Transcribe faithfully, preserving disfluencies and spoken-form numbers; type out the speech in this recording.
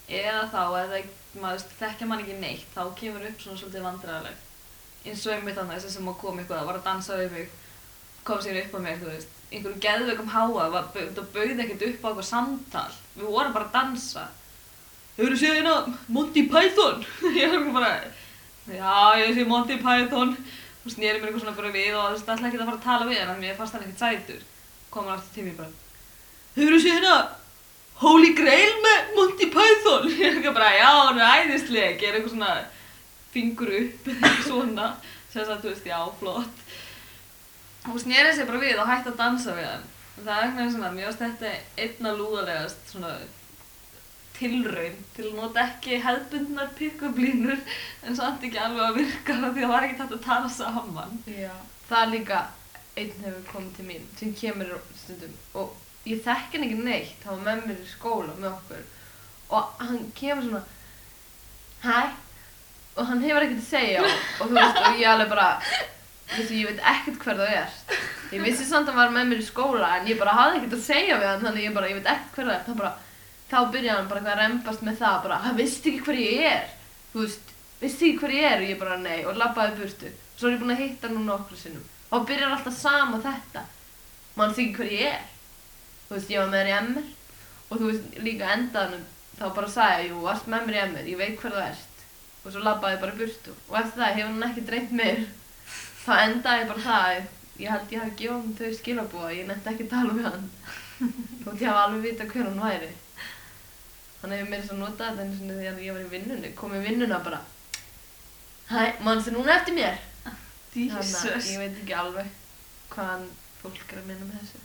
eða þá eða maður þekkja mann ekki neitt, þá kemur upp svona svolítið vandræðaleg. Eins og einmitt þarna, þessi sem kom eitthvað, var að dansa við mig, kom sér upp á mér, þú veist, einhverjum geðveikum háa, það bauð ekkert upp á eitthvað samtal, við vorum bara að dansa. Hefurðu séð hérna Monty Python? Ég var bara, já, ég sé Monty Python. Og sneri mér eitthvað svona bara við og þú veist, ætlaði ekkert að fara að tala við hann, mér fannst hann ekkert sætur. Kom hann aftur til mér bara, hefurðu séð hérna Holy Grail með Monty Python? Ég var bara, já, hann er æðisleg, gera eitthvað svona fingur upp, eitthvað svona. Sem sagt, þú veist, já, flott. Hún sneri sig bara við og hætti að dansa við hann. Það er eitthvað svona, mér finnst þetta einna lúðalegast svona tilraun til að nota ekki hefðbundnar pick-up línur en samt ekki alveg að virka því að það var ekkert hægt að tala saman. Já, það er líka einn hefur komið til mín sem kemur stundum og ég þekki hann ekki neitt, hann var með mér í skóla með okkur og hann kemur svona hæ og hann hefur ekkert að segja og, og þú veist og ég alveg bara Þessi, ég veit ekkert hver það er. Ég vissi samt að hann var með mér í skóla en ég bara hafði ekkert að segja við hann þannig ég bara, ég veit ekkert hver það er. Það bara, þá byrjaði hann bara eitthvað að rembast með það bara, hann vissi ekki hver ég er. Þú veist, vissi ekki hver ég er og ég bara nei og labbaði burtu. Svo er ég búin að hitta hann nú nokkru sinnum. Og byrjar alltaf sama þetta. Man þykir hver ég er. Þú veist, ég var með hann í M R og þú veist, líka endaðanum þá bara sagði ég, jú, varst með mér í M R, ég veit hver það ert. Og svo labbaði ég bara burtu. Og eftir það hefur hann ekki dreymt mér. Þá endaði bara það að ég held ég hafi gefið hann þau skilaboð að ég nennti ekki að tala við hann. Þótt ég hafi alveg vitað hver hann væri. Hann hefur meira svo notað þetta einu sinni þegar ég var í vinnunni, kom í vinnuna bara hæ, manstu núna eftir mér? Jesus. Þannig að ég veit ekki alveg hvað fólk er að minna með þessu.